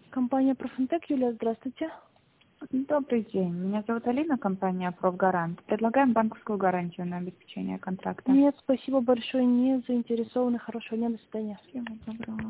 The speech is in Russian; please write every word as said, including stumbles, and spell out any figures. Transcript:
Компания Профинтек, Юлия, здравствуйте. Добрый день. Меня зовут Алина, компания Профгарант. Предлагаем банковскую гарантию на обеспечение контракта. Нет, спасибо большое, не заинтересованы. Хорошего дня, до свидания. Всего доброго.